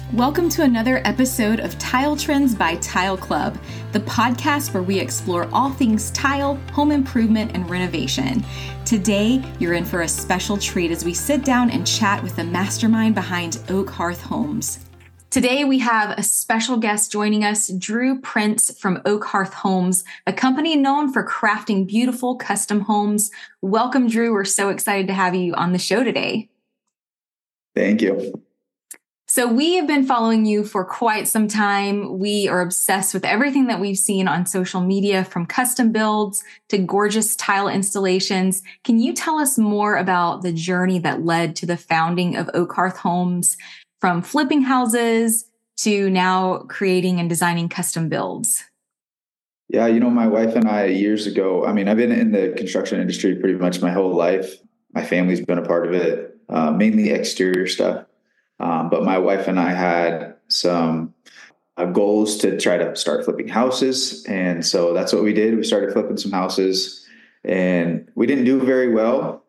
Welcome to another episode of Tile Trends by Tile Club, the podcast where we explore all things tile, home improvement, and renovation. Today, you're in for a special treat as we sit down and chat with the mastermind behind Oak Hearth Homes. Today, we have a special guest joining us, Drew Prince from Oak Hearth Homes, a company known for crafting beautiful custom homes. Welcome, Drew. We're so excited to have you on the show today. Thank you. So we have been following you for quite some time. We are obsessed with everything that we've seen on social media, from custom builds to gorgeous tile installations. Can you tell us more about the journey that led to the founding of Oak Hearth Homes, from flipping houses to now creating and designing custom builds? Yeah, my wife and I years ago, I've been in the construction industry pretty much my whole life. My family's been a part of it, mainly exterior stuff. But my wife and I had some goals to try to start flipping houses. And so that's what we did. We started flipping some houses, and we didn't do very well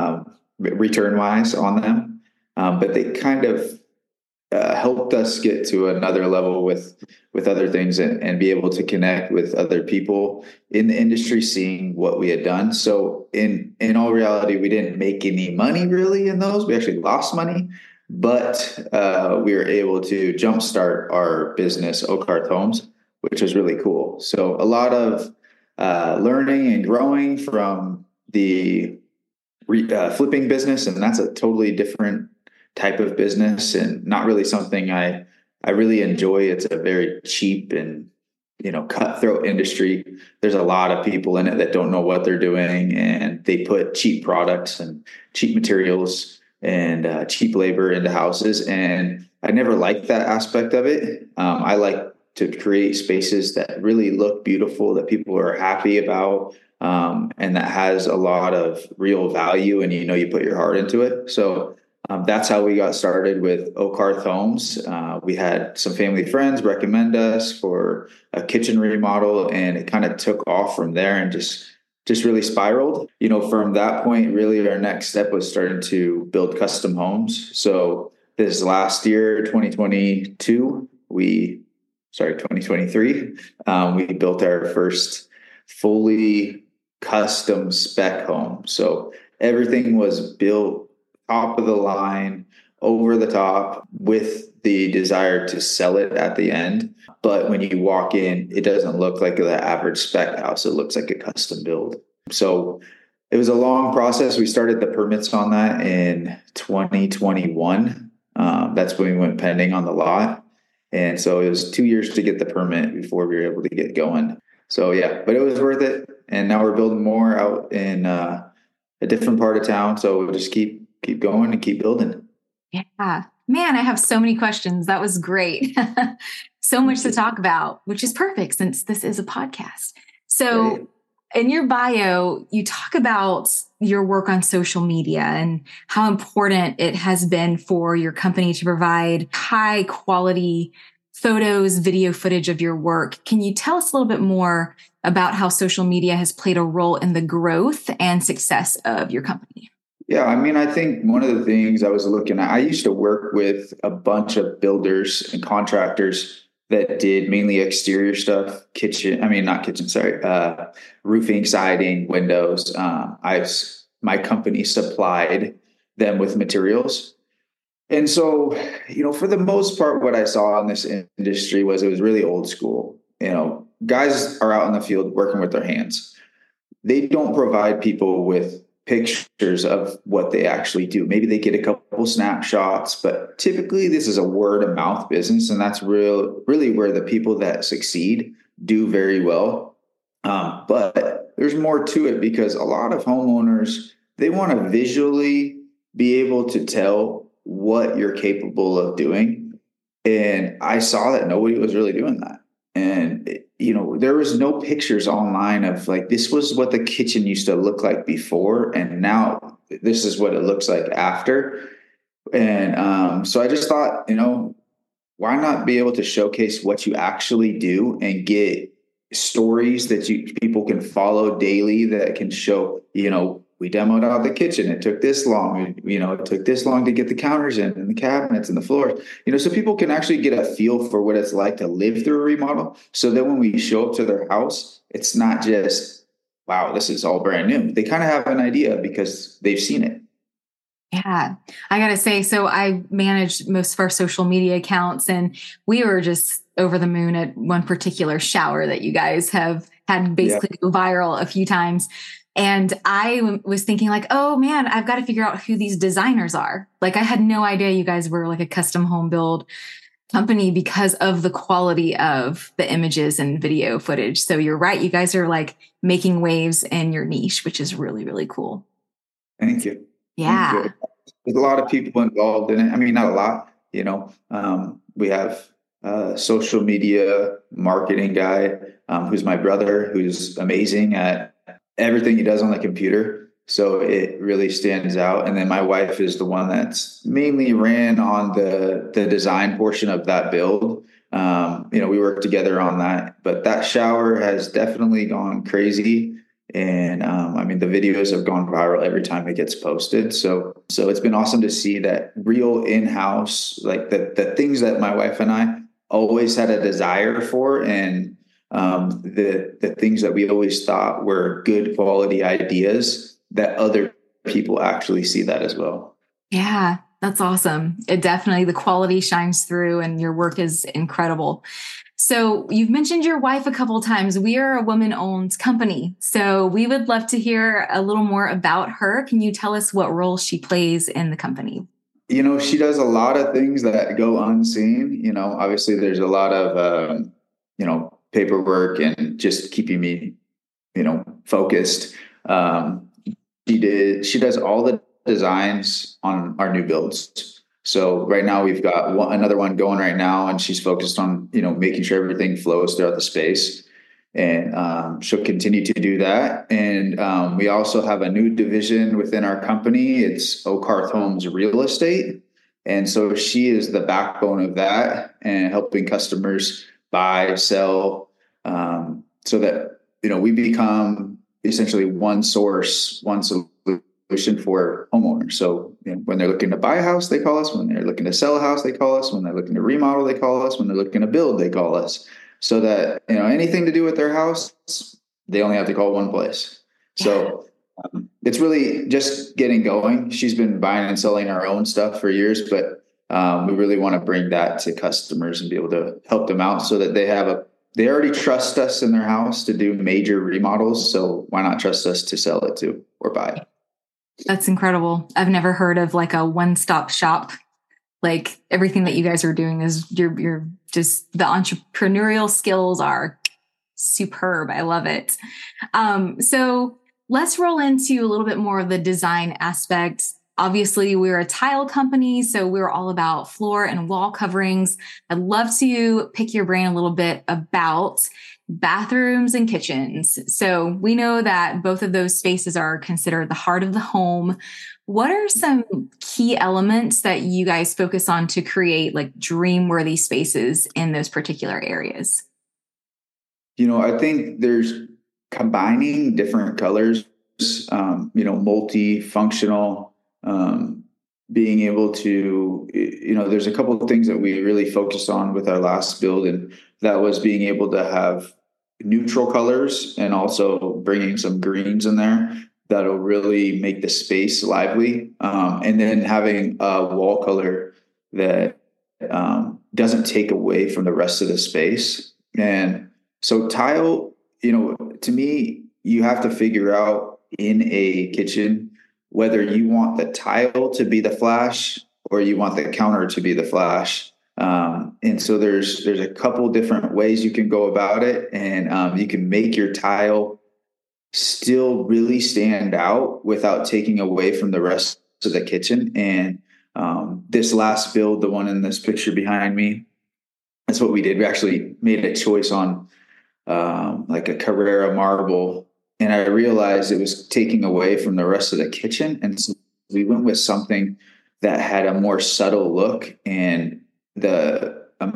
return-wise on them. But they kind of helped us get to another level with other things and be able to connect with other people in the industry, seeing what we had done. So in all reality, we didn't make any money really in those. We actually lost money. But we were able to jumpstart our business, Oak Hearth Homes, which was really cool. So a lot of learning and growing from the flipping business, and that's a totally different type of business and not really something I really enjoy. It's a very cheap and cutthroat industry. There's a lot of people in it that don't know what they're doing, and they put cheap products and cheap materials and cheap labor into houses. And I never liked that aspect of it. I like to create spaces that really look beautiful, that people are happy about, and that has a lot of real value, and you put your heart into it. So that's how we got started with Oak Hearth Homes. We had some family friends recommend us for a kitchen remodel, and it kind of took off from there and just really spiraled. From that point, really our next step was starting to build custom homes. So this last year, 2023, we built our first fully custom spec home. So everything was built top of the line, over the top, with the desire to sell it at the end. But when you walk in, it doesn't look like the average spec house. It looks like a custom build. So it was a long process. We started the permits on that in 2021. That's when we went pending on the lot. And so it was 2 years to get the permit before we were able to get going. So yeah, but it was worth it. And now we're building more out in a different part of town. So we'll just keep going and keep building. Yeah. Man, I have so many questions. That was great. So much to talk about, which is perfect since this is a podcast. So Right. In your bio, you talk about your work on social media and how important it has been for your company to provide high quality photos, video footage of your work. Can you tell us a little bit more about how social media has played a role in the growth and success of your company? Yeah, I think one of the things I was looking at, I used to work with a bunch of builders and contractors that did mainly exterior stuff, roofing, siding, windows. My company supplied them with materials. And so, for the most part, what I saw in this industry was it was really old school. Guys are out in the field working with their hands. They don't provide people with pictures of what they actually do. Maybe they get a couple snapshots, but typically this is a word of mouth business. And that's really where the people that succeed do very well. But there's more to it, because a lot of homeowners, they want to visually be able to tell what you're capable of doing. And I saw that nobody was really doing that. And, there was no pictures online of like, this was what the kitchen used to look like before, and now this is what it looks like after. And so I just thought, why not be able to showcase what you actually do and get stories that people can follow daily that can show, we demoed out the kitchen. It took this long. It took this long to get the counters in and the cabinets and the floors. So people can actually get a feel for what it's like to live through a remodel. So that when we show up to their house, it's not just, wow, this is all brand new. They kind of have an idea because they've seen it. Yeah, I got to say, so I managed most of our social media accounts, and we were just over the moon at one particular shower that you guys have had basically go viral a few times. And I was thinking like, oh man, I've got to figure out who these designers are. Like I had no idea you guys were like a custom home build company because of the quality of the images and video footage. So you're right. You guys are like making waves in your niche, which is really, really cool. Thank you. Yeah. Thank you. There's a lot of people involved in it. I mean, not a lot, we have a social media marketing guy, who's my brother, who's amazing at everything he does on the computer. So it really stands out. And then my wife is the one that's mainly ran on the design portion of that build. We work together on that, but that shower has definitely gone crazy. And the videos have gone viral every time it gets posted. So it's been awesome to see that real in-house, like the things that my wife and I always had a desire for, and the things that we always thought were good quality ideas, that other people actually see that as well. Yeah, that's awesome. It definitely, the quality shines through and your work is incredible. So you've mentioned your wife a couple of times. We are a woman-owned company, so we would love to hear a little more about her. Can you tell us what role she plays in the company? She does a lot of things that go unseen. Obviously there's a lot of, paperwork and just keeping me, focused. She does all the designs on our new builds. So right now we've got another one going right now, and she's focused on, making sure everything flows throughout the space, and she'll continue to do that. And we also have a new division within our company. It's Oakhearth Homes Real Estate. And so she is the backbone of that and helping customers buy, sell, so that, we become essentially one source, one solution for homeowners. So when they're looking to buy a house, they call us. When they're looking to sell a house, they call us. When they're looking to remodel, they call us. When they're looking to build, they call us. So that, anything to do with their house, they only have to call one place. So it's really just getting going. She's been buying and selling our own stuff for years, but we really want to bring that to customers and be able to help them out so that they already trust us in their house to do major remodels. So why not trust us to sell it to or buy it? That's incredible. I've never heard of like a one-stop shop. Like everything that you guys are doing is you're just, the entrepreneurial skills are superb. I love it. So let's roll into a little bit more of the design aspect. Obviously, we're a tile company, so we're all about floor and wall coverings. I'd love to pick your brain a little bit about bathrooms and kitchens. So we know that both of those spaces are considered the heart of the home. What are some key elements that you guys focus on to create like dream-worthy spaces in those particular areas? I think there's combining different colors, multifunctional, being able to, there's a couple of things that we really focused on with our last build, and that was being able to have neutral colors and also bringing some greens in there that'll really make the space lively. And then having a wall color that doesn't take away from the rest of the space. And so tile, to me, you have to figure out in a kitchen whether you want the tile to be the flash or you want the counter to be the flash. And so there's a couple different ways you can go about it, and you can make your tile still really stand out without taking away from the rest of the kitchen. And this last build, the one in this picture behind me, that's what we did. We actually made a choice on like a Carrara marble, and I realized it was taking away from the rest of the kitchen. And so we went with something that had a more subtle look, and the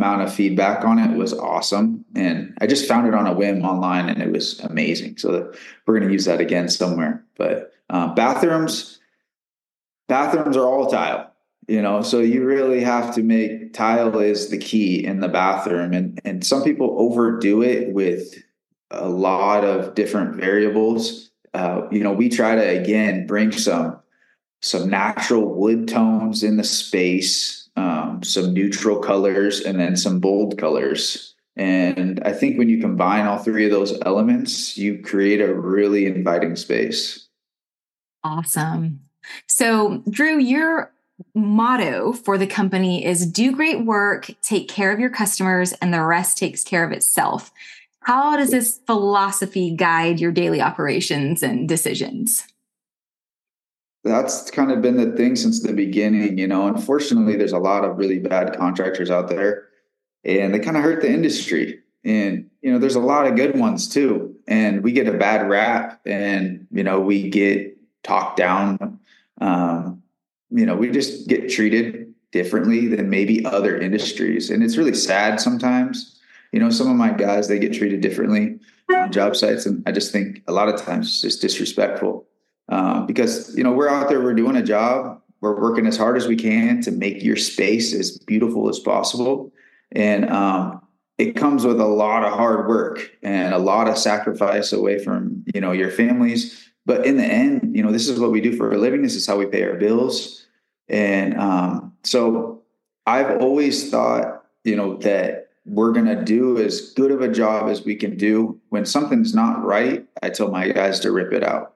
amount of feedback on it was awesome. And I just found it on a whim online and it was amazing. So we're going to use that again somewhere. But bathrooms are all tile, so you really have to make tile is the key in the bathroom. And some people overdo it with a lot of different variables. We try to, again, bring some natural wood tones in the space, some neutral colors, and then some bold colors. And I think when you combine all three of those elements, you create a really inviting space. Awesome. So, Drew, your motto for the company is do great work, take care of your customers, and the rest takes care of itself. How does this philosophy guide your daily operations and decisions? That's kind of been the thing since the beginning. Unfortunately, there's a lot of really bad contractors out there and they kind of hurt the industry. And, there's a lot of good ones too. And we get a bad rap and, we get talked down. We just get treated differently than maybe other industries. And it's really sad sometimes. Some of my guys, they get treated differently on job sites. And I just think a lot of times it's just disrespectful. Because, we're out there, we're doing a job, we're working as hard as we can to make your space as beautiful as possible. And it comes with a lot of hard work and a lot of sacrifice away from, your families. But in the end, this is what we do for a living. This is how we pay our bills. And so I've always thought, that we're going to do as good of a job as we can do. When something's not right, I tell my guys to rip it out.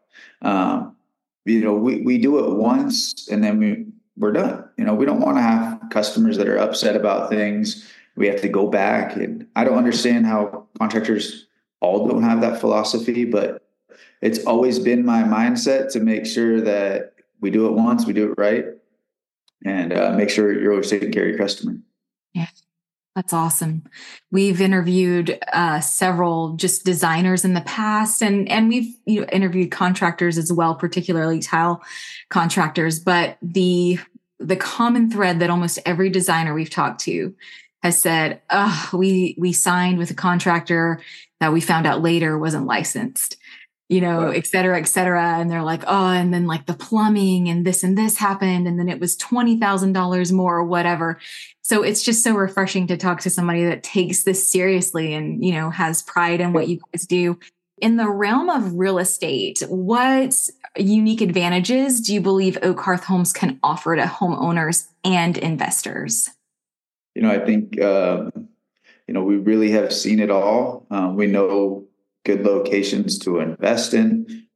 We do it once and then we're done. We don't want to have customers that are upset about things. We have to go back, and I don't understand how contractors all don't have that philosophy, but it's always been my mindset to make sure that we do it once, we do it right, and make sure you're always taking care of your customer. Yeah. That's awesome. We've interviewed several just designers in the past, and we've interviewed contractors as well, particularly tile contractors. But the common thread that almost every designer we've talked to has said, we signed with a contractor that we found out later wasn't licensed, et cetera, et cetera. And they're like, and then like the plumbing and this happened. And then it was $20,000 more or whatever. So it's just so refreshing to talk to somebody that takes this seriously and, has pride in what you guys do. In the realm of real estate, what unique advantages do you believe Oak Hearth Homes can offer to homeowners and investors? I think, we really have seen it all. We know good locations to invest in.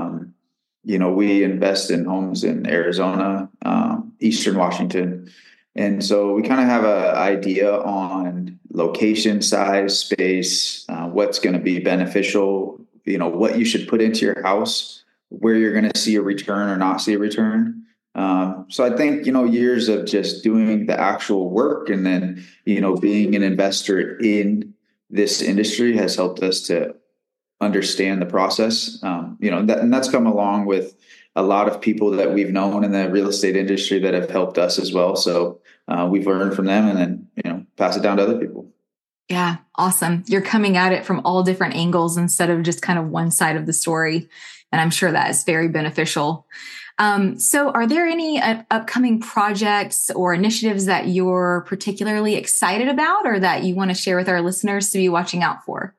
We invest in homes in Arizona, Eastern Washington. And so we kind of have an idea on location, size, space, what's going to be beneficial, what you should put into your house, where you're going to see a return or not see a return. So I think, years of just doing the actual work and then, being an investor in this industry has helped us to understand the process. And that's come along with a lot of people that we've known in the real estate industry that have helped us as well. So we've learned from them and then, pass it down to other people. Yeah. Awesome. You're coming at it from all different angles instead of just kind of one side of the story. And I'm sure that is very beneficial. So are there any upcoming projects or initiatives that you're particularly excited about or that you want to share with our listeners to be watching out for?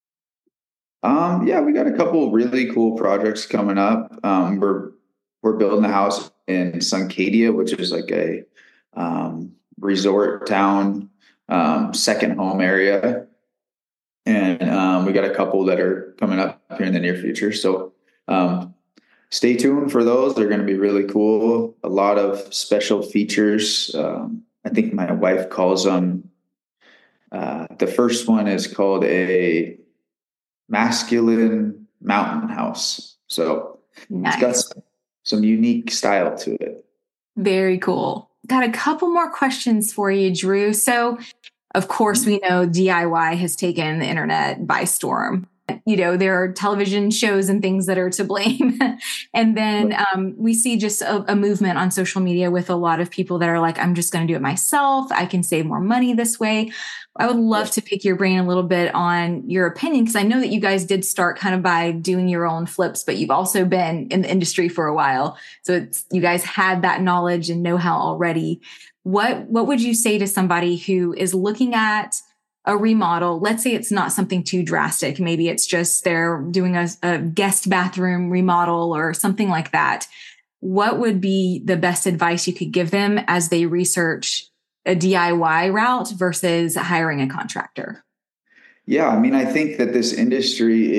We got a couple of really cool projects coming up. We're building a house in Suncadia, which is like a resort town, second home area. And we got a couple that are coming up here in the near future. So stay tuned for those. They're going to be really cool. A lot of special features. I think my wife calls them, the first one is called a masculine mountain house. So nice. It's got some unique style to it. Very cool. Got a couple more questions for you, Drew. So of course we know DIY has taken the internet by storm. there are television shows and things that are to blame. And then we see just a movement on social media with a lot of people that are like, I'm just going to do it myself. I can save more money this way. I would love to pick your brain a little bit on your opinion, because I know that you guys did start kind of by doing your own flips, but you've also been in the industry for a while. So you guys had that knowledge and know-how already. What would you say to somebody who is looking at a remodel? Let's say it's not something too drastic. Maybe it's just they're doing a guest bathroom remodel or something like that. What would be the best advice you could give them as they research a DIY route versus hiring a contractor? Yeah, I mean, I think that this industry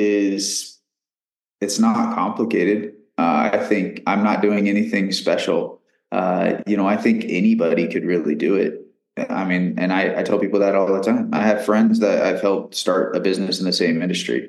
it's not complicated. I think I'm not doing anything special. I think anybody could really do it. I mean, and I tell people that all the time. I have friends that I've helped start a business in the same industry.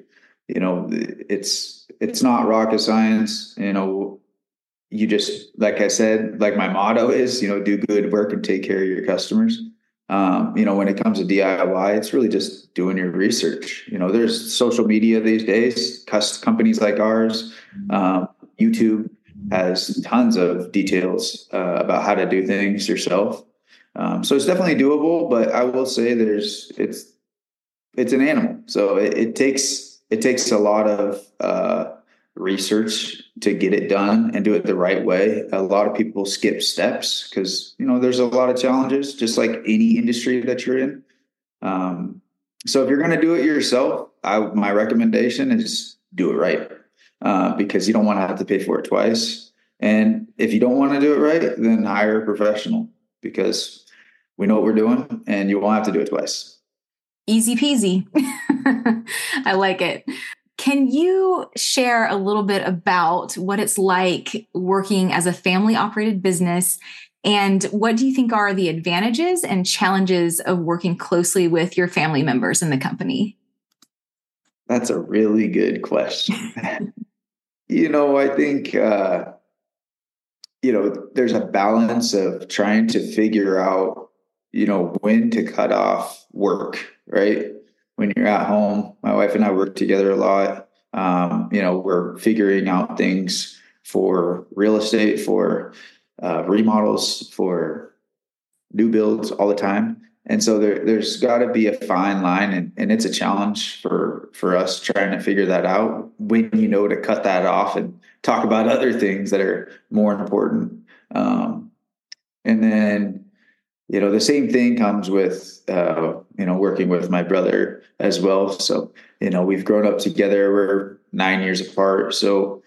It's not rocket science. You just, like I said, like my motto is, do good work and take care of your customers. When it comes to DIY, it's really just doing your research. There's social media these days, companies like ours, YouTube has tons of details about how to do things yourself. So it's definitely doable, but I will say it's an animal. So it takes a lot of research to get it done and do it the right way. A lot of people skip steps because, there's a lot of challenges, just like any industry that you're in. So if you're going to do it yourself, my recommendation is do it right, because you don't want to have to pay for it twice. And if you don't want to do it right, then hire a professional, because we know what we're doing and you won't have to do it twice. Easy peasy. I like it. Can you share a little bit about what it's like working as a family operated business, and what do you think are the advantages and challenges of working closely with your family members in the company? That's a really good question. I think, there's a balance of trying to figure out, when to cut off work, right? When you're at home, my wife and I work together a lot. We're figuring out things for real estate, for remodels, for new builds all the time. And so there's got to be a fine line, and it's a challenge for us trying to figure that out, when to cut that off and talk about other things that are more important. And then, the same thing comes with, working with my brother as well. So, we've grown up together. We're 9 years apart. So,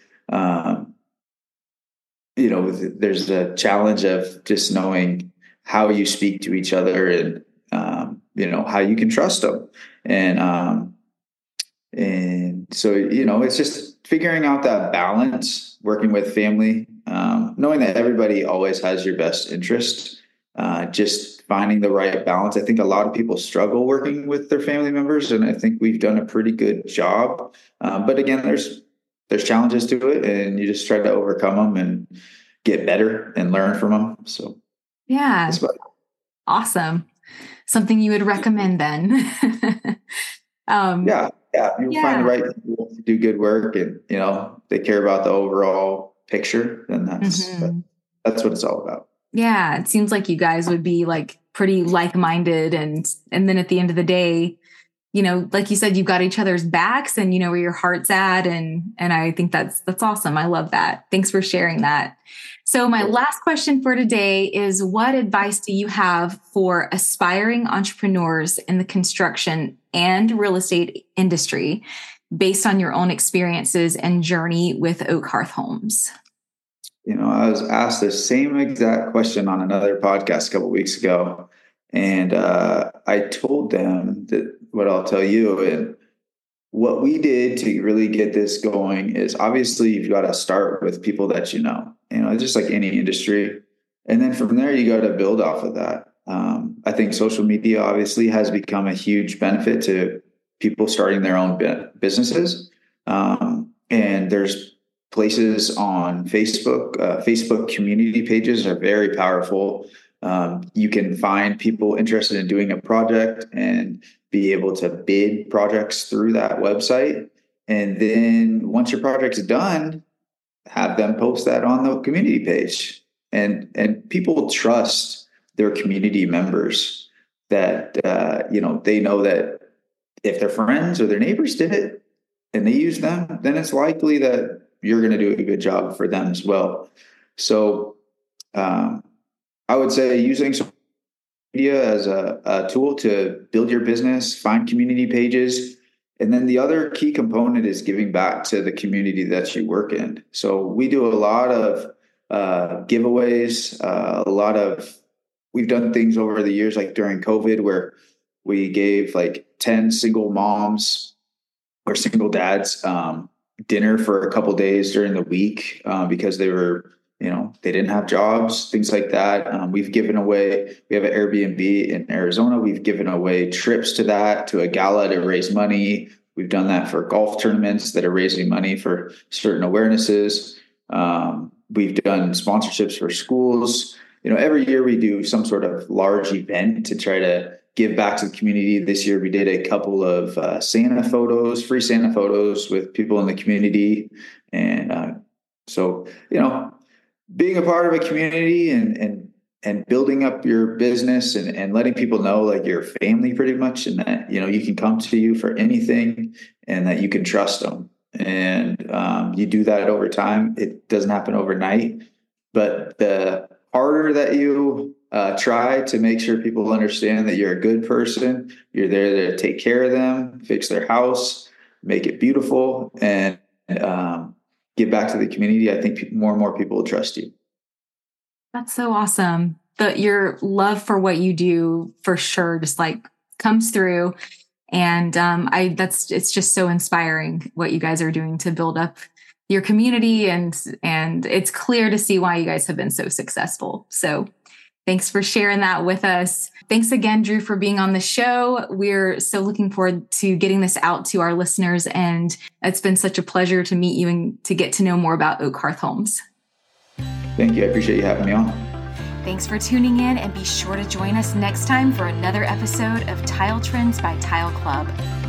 there's a challenge of just knowing how you speak to each other, and, how you can trust them. And so, it's just figuring out that balance, working with family, knowing that everybody always has your best interest, just finding the right balance. I think a lot of people struggle working with their family members, and I think we've done a pretty good job. But again, there's challenges to it, and you just try to overcome them and get better and learn from them. So, yeah, awesome. Something you would recommend then? Yeah. You find the right people to do good work, and, they care about the overall picture, then that's what it's all about. Yeah. It seems like you guys would be like pretty like-minded. And then at the end of the day, like you said, you've got each other's backs and you know where your heart's at. And I think that's awesome. I love that. Thanks for sharing that. So my last question for today is, what advice do you have for aspiring entrepreneurs in the construction and real estate industry based on your own experiences and journey with Oak Hearth Homes? I was asked the same exact question on another podcast a couple of weeks ago. And I told them that what I'll tell you, and what we did to really get this going is, obviously you've got to start with people that just like any industry. And then from there, you got to build off of that. I think social media obviously has become a huge benefit to people starting their own businesses. And there's places on Facebook. Facebook community pages are very powerful. You can find people interested in doing a project and be able to bid projects through that website. And then once your project's done, have them post that on the community page. And people trust their community members that, they know that if their friends or their neighbors did it and they use them, then it's likely that you're going to do a good job for them as well. So I would say using social media as a tool to build your business, find community pages. And then the other key component is giving back to the community that you work in. So we do a lot of giveaways, we've done things over the years, like during COVID, where we gave like 10 single moms or single dads dinner for a couple days during the week because they were, they didn't have jobs, things like that. We've given away, we have an Airbnb in Arizona. We've given away trips to a gala to raise money. We've done that for golf tournaments that are raising money for certain awarenesses. We've done sponsorships for schools. Every year we do some sort of large event to try to give back to the community. This year we did a couple of free Santa photos with people in the community. And so, being a part of a community and building up your business and letting people know like your family pretty much, and that, you can come to you for anything and that you can trust them. And you do that over time. It doesn't happen overnight, but the harder that you try to make sure people understand that you're a good person, you're there to take care of them, fix their house, make it beautiful, and give back to the community, I think more and more people will trust you. That's so awesome. Your love for what you do for sure just like comes through. And it's just so inspiring what you guys are doing to build up your community. And it's clear to see why you guys have been so successful. So thanks for sharing that with us. Thanks again, Drew, for being on the show. We're so looking forward to getting this out to our listeners. And it's been such a pleasure to meet you and to get to know more about Oak Hearth Homes. Thank you. I appreciate you having me on. Thanks for tuning in, and be sure to join us next time for another episode of Tile Trends by Tile Club.